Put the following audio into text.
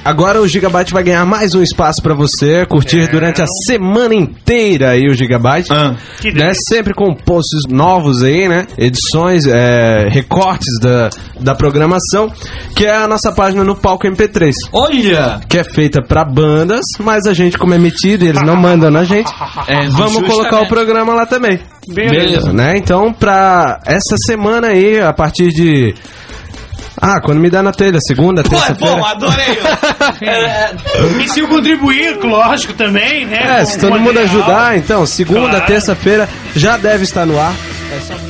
agora o Gigabyte vai ganhar mais um espaço pra você curtir durante a semana inteira aí o Gigabyte. Né? Sempre com posts novos aí, né? Edições, recortes da programação, que é a nossa página no Palco MP3. Olha! Que é feita pra bandas, mas a gente, como é metido e eles não mandam na gente, vamos colocar o programa lá também. Beleza. Né? Então, pra essa semana aí, a partir de... quando me dá na telha, segunda, terça-feira. Pô, adorei! E se eu contribuir, lógico, também, né? Se todo mundo ajudar, então, segunda, terça-feira já deve estar no ar. É só